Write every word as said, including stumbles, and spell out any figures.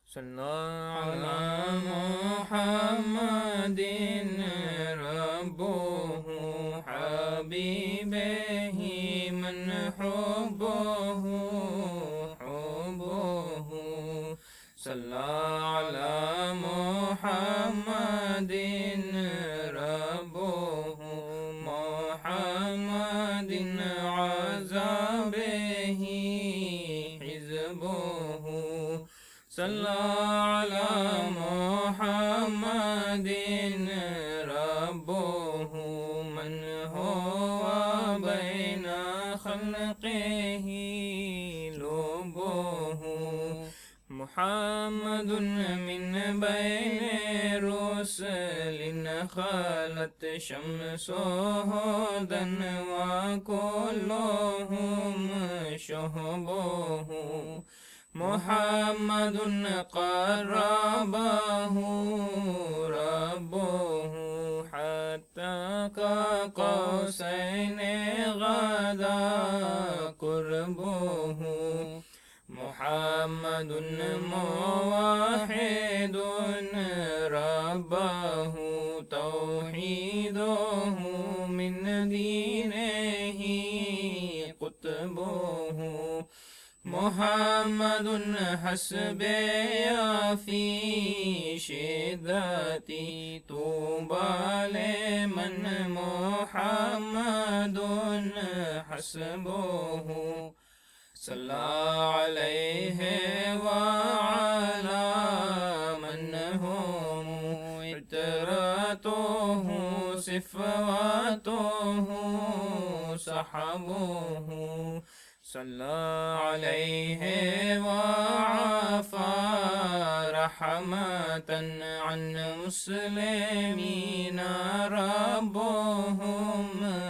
सल्लल्लाहु अला मुहम्मदिन रब्बुहु हबीबिही मन हुब्बुहु हुब्बुहु सल्लल्लाहु अला मुहम्मदिन रब्बुहु मुहम्मदिन अज़ाबिही हिज़्बुहु सल्लल्लाहु अला मुहम्मदिन रब्बुहु मन हुवा बैना खल्क़िही लुब्बुहु मुहम्मदुन मिन बैने रुसलिन खलत शम्सुहुदन व कुल्लुहुम शुहबुहु मुहम्मदुन क़र्रबहु रब्बुहु हत्ता क़ौसैनि गदा क़ुर्बुहु मुहम्मदुन मुवहिदुन रब्बहु तौहीदुहु मिन दीनिही क़ुत्बुहु मुहम्मदुन हस्बिया फी शिद्दती तूबा लिमन मुहम्मदुन हस्बुहु सल्लल्लाहु अलैहि व अला मन हुम इतरतुहु सिफ़वतुहु सहबुहु सल्लल्लाहु अलैहि व अफ़ा रहमतन अन मुस्लिमीन रब्बुहुम